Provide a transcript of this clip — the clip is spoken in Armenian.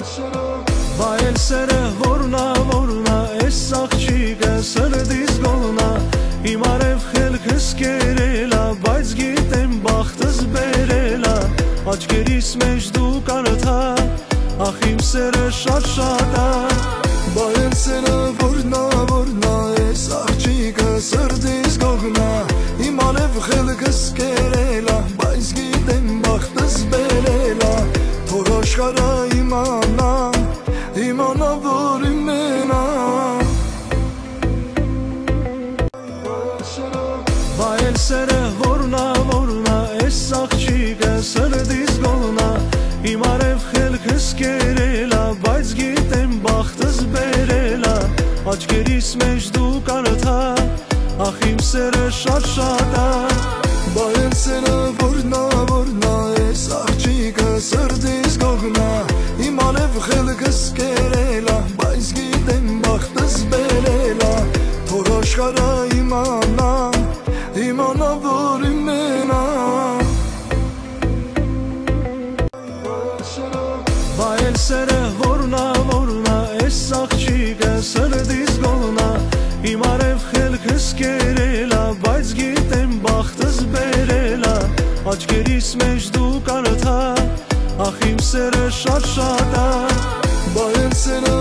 Բայել սերը որնա Ես աղջիկը սրդիս գոլնա Իմ արև խելքս կերելա Բայց գիտեմ բախտս բերելա Աչկերիս մեջ դու կարթա Ախ իմ սերը շատ ա Բայել սերը որնա Ես աղջիկը սրդիս գոլնա Իմ արև խելքս կերելա Բայց գիտեմ բախտս բերելա Թող աշխարհը իմանա որ իմենա Բայել սերը որնա Ես աղջիկը սրդիս գոլնա Իմ արև խելքս կերելա Բայց գիտեմ բախտս բերելա Աչկերիս մեջ դու կարթա Ախ իմ սերը շատ ա Բայել սերը որնա Ես աղջիկը սրդիս գոլնա Իմ արև խելքս կերելա Բայց գիտեմ բախտս բերելա Թող աշխարհը իմանա որ իմենա Բայել սերը որնա Ես աղջիկը սրդիս գոլնա Իմ արև խելքս կերելա Բայց գիտեմ բախտս բերելա Աչկերիս մեջ դու կարթա Ախ իմ սերը շատ ա Բայել սերը